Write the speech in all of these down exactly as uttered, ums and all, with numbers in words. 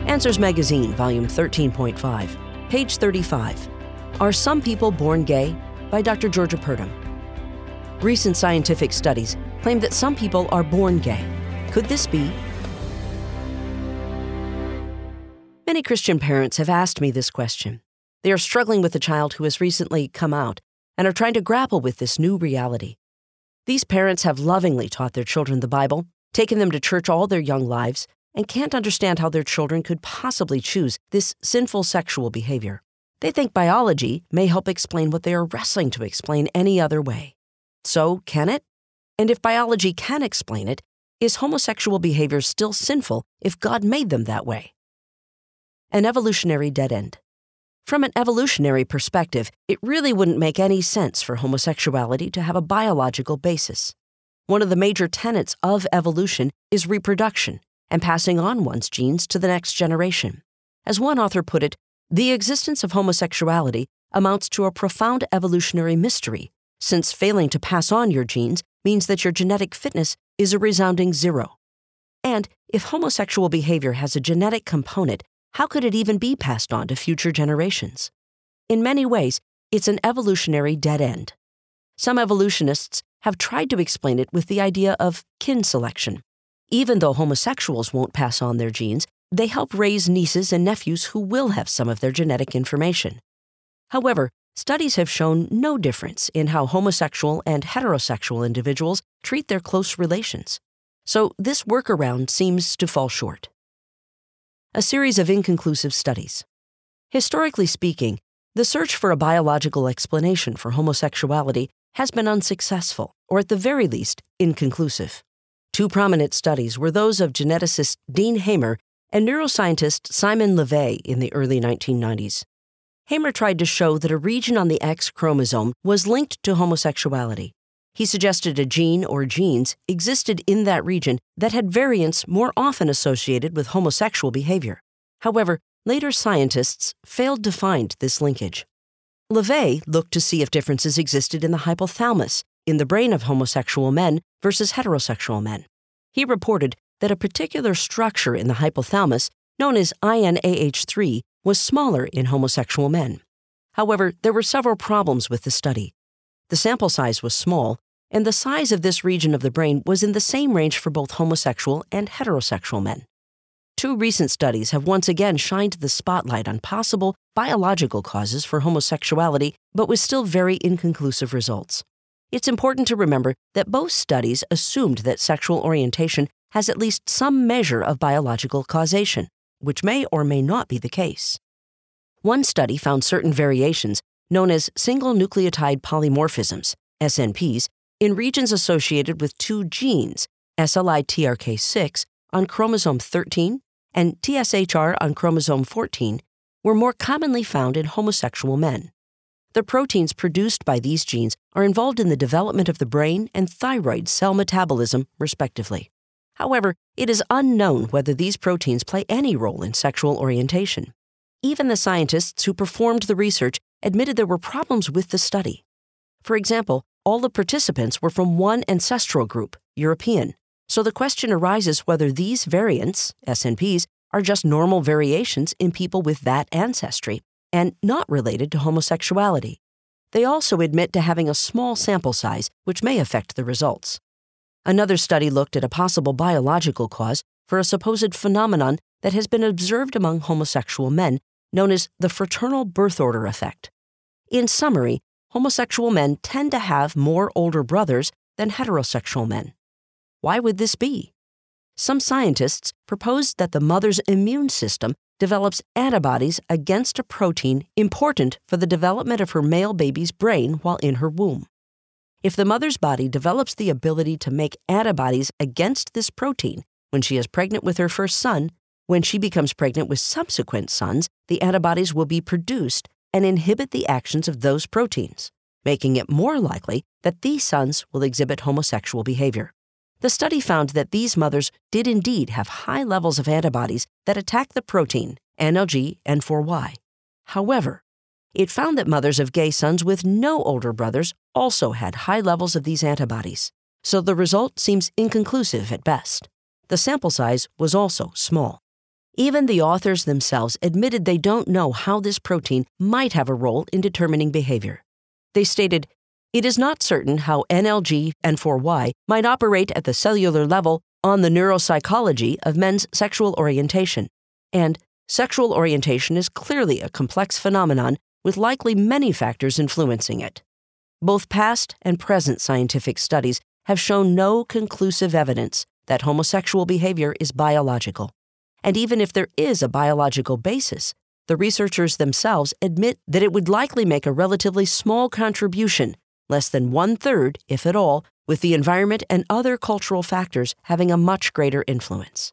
Answers Magazine, Volume thirteen point five, page thirty-five. Are Some People Born Gay? By Doctor Georgia Purdom. Recent scientific studies claim that some people are born gay. Could this be? Many Christian parents have asked me this question. They are struggling with a child who has recently come out and are trying to grapple with this new reality. These parents have lovingly taught their children the Bible, taken them to church all their young lives, and can't understand how their children could possibly choose this sinful sexual behavior. They think biology may help explain what they are wrestling to explain any other way. So, can it? And if biology can explain it, is homosexual behavior still sinful if God made them that way? An evolutionary dead end. From an evolutionary perspective, it really wouldn't make any sense for homosexuality to have a biological basis. One of the major tenets of evolution is reproduction and passing on one's genes to the next generation. As one author put it, the existence of homosexuality amounts to a profound evolutionary mystery, since failing to pass on your genes means that your genetic fitness is a resounding zero. And if homosexual behavior has a genetic component, how could it even be passed on to future generations? In many ways, it's an evolutionary dead end. Some evolutionists have tried to explain it with the idea of kin selection. Even though homosexuals won't pass on their genes, they help raise nieces and nephews who will have some of their genetic information. However, studies have shown no difference in how homosexual and heterosexual individuals treat their close relations. So this workaround seems to fall short. A series of inconclusive studies. Historically speaking, the search for a biological explanation for homosexuality has been unsuccessful, or at the very least, inconclusive. Two prominent studies were those of geneticist Dean Hamer and neuroscientist Simon LeVay in the early nineteen nineties. Hamer tried to show that a region on the X chromosome was linked to homosexuality. He suggested a gene or genes existed in that region that had variants more often associated with homosexual behavior. However, later scientists failed to find this linkage. LeVay looked to see if differences existed in the hypothalamus, in the brain of homosexual men versus heterosexual men. He reported that a particular structure in the hypothalamus, known as I N A H three, was smaller in homosexual men. However, there were several problems with the study. The sample size was small, and the size of this region of the brain was in the same range for both homosexual and heterosexual men. Two recent studies have once again shined the spotlight on possible biological causes for homosexuality, but with still very inconclusive results. It's important to remember that both studies assumed that sexual orientation has at least some measure of biological causation, which may or may not be the case. One study found certain variations, known as single nucleotide polymorphisms, S N Ps, in regions associated with two genes, S L I T R K six on chromosome thirteen and T S H R on chromosome fourteen, were more commonly found in homosexual men. The proteins produced by these genes are involved in the development of the brain and thyroid cell metabolism, respectively. However, it is unknown whether these proteins play any role in sexual orientation. Even the scientists who performed the research admitted there were problems with the study. For example, all the participants were from one ancestral group, European, so the question arises whether these variants, S N Ps, are just normal variations in people with that ancestry and not related to homosexuality. They also admit to having a small sample size, which may affect the results. Another study looked at a possible biological cause for a supposed phenomenon that has been observed among homosexual men, known as the fraternal birth order effect. In summary, homosexual men tend to have more older brothers than heterosexual men. Why would this be? Some scientists proposed that the mother's immune system develops antibodies against a protein important for the development of her male baby's brain while in her womb. If the mother's body develops the ability to make antibodies against this protein when she is pregnant with her first son, when she becomes pregnant with subsequent sons, the antibodies will be produced and inhibit the actions of those proteins, making it more likely that these sons will exhibit homosexual behavior. The study found that these mothers did indeed have high levels of antibodies that attack the protein N L G N four Y. However, it found that mothers of gay sons with no older brothers also had high levels of these antibodies, so the result seems inconclusive at best. The sample size was also small. Even the authors themselves admitted they don't know how this protein might have a role in determining behavior. They stated, "It is not certain how N L G N four Y might operate at the cellular level on the neuropsychology of men's sexual orientation, and sexual orientation is clearly a complex phenomenon with likely many factors influencing it. Both past and present scientific studies have shown no conclusive evidence that homosexual behavior is biological. And even if there is a biological basis, the researchers themselves admit that it would likely make a relatively small contribution, less than one-third, if at all, with the environment and other cultural factors having a much greater influence."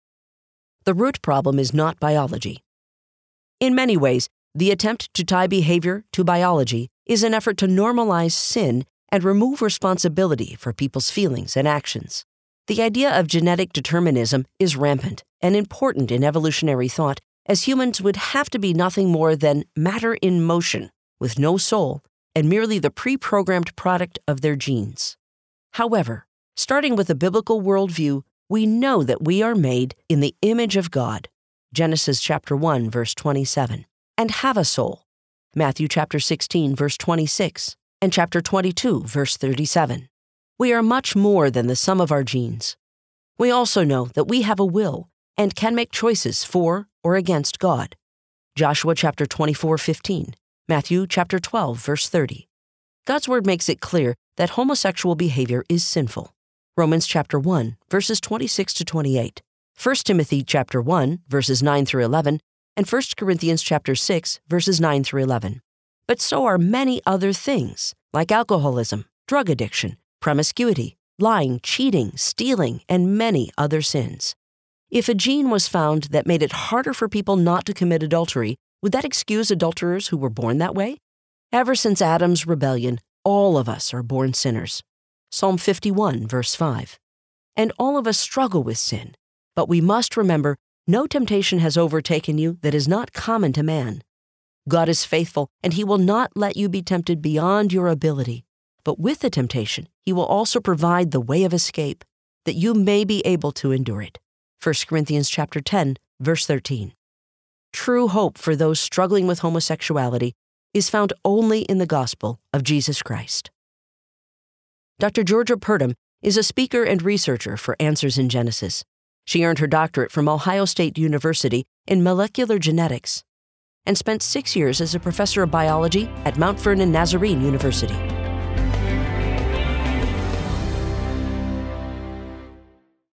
The root problem is not biology. In many ways, the attempt to tie behavior to biology is an effort to normalize sin and remove responsibility for people's feelings and actions. The idea of genetic determinism is rampant and important in evolutionary thought, as humans would have to be nothing more than matter in motion, with no soul, and merely the pre-programmed product of their genes. However, starting with a biblical worldview, we know that we are made in the image of God, Genesis chapter one, verse twenty-seven, and have a soul, Matthew chapter sixteen, verse twenty-six, and chapter twenty-two, verse thirty-seven. We are much more than the sum of our genes. We also know that we have a will and can make choices for or against God, Joshua chapter twenty-four, fifteen, Matthew chapter twelve, verse thirty. God's word makes it clear that homosexual behavior is sinful, Romans chapter one, verses twenty-six to twenty-eight, First Timothy chapter one, verses nine through eleven, and First Corinthians chapter six, verses nine through eleven. But so are many other things, like alcoholism, drug addiction, promiscuity, lying, cheating, stealing, and many other sins. If a gene was found that made it harder for people not to commit adultery, would that excuse adulterers who were born that way? Ever since Adam's rebellion, all of us are born sinners. Psalm fifty-one, verse five. And all of us struggle with sin, but we must remember no temptation has overtaken you that is not common to man. God is faithful, and He will not let you be tempted beyond your ability. But with the temptation, He will also provide the way of escape, that you may be able to endure it. First Corinthians chapter ten, verse thirteen. True hope for those struggling with homosexuality is found only in the gospel of Jesus Christ. Doctor Georgia Purdom is a speaker and researcher for Answers in Genesis. She earned her doctorate from Ohio State University in molecular genetics and spent six years as a professor of biology at Mount Vernon Nazarene University.